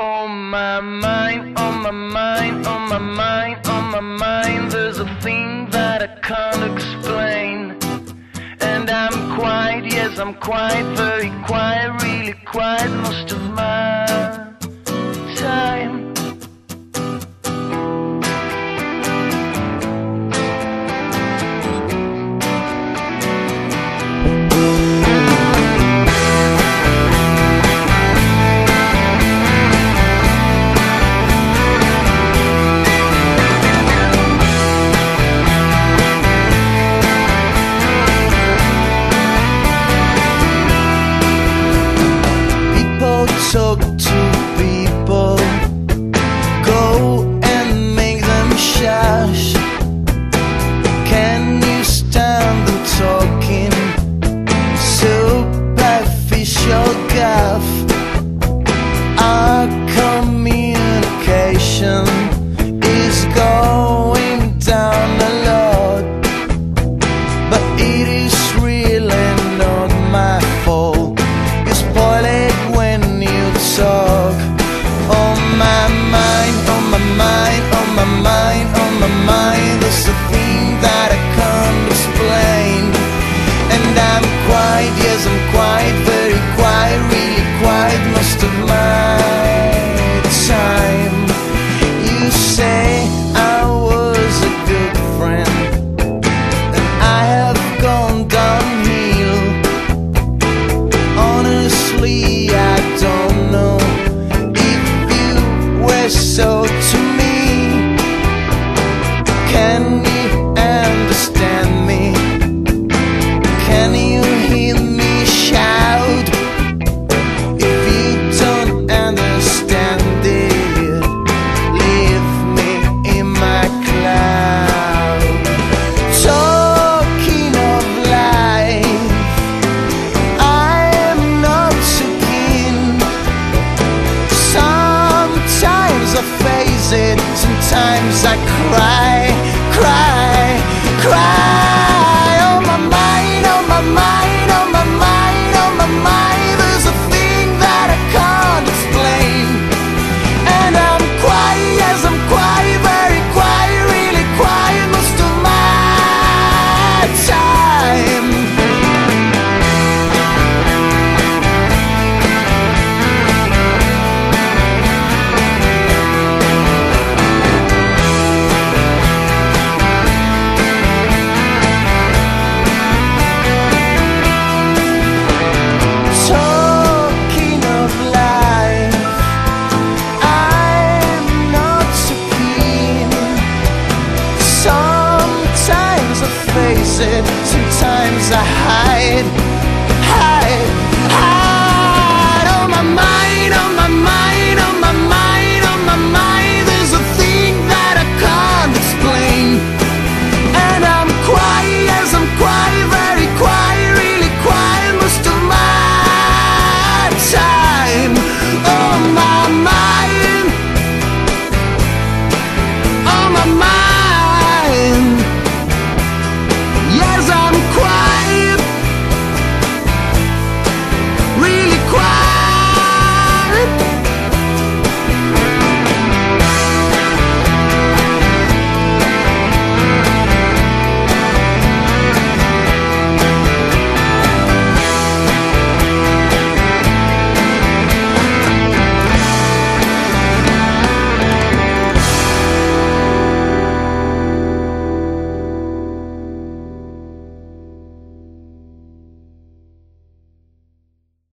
On my mind, on my mind, on my mind, on my mind, there's a thing that I can't explain. And I'm quiet, yes I'm quiet, very quiet, really quiet most of my time. Talk to people, go and make them shush. Can you stand them talking? Superficial guff. Our communication is going down a lot, but it is really not my fault. You spoil it when you talk. On my mind, on my mind, on my mind, on my mind, there's a thing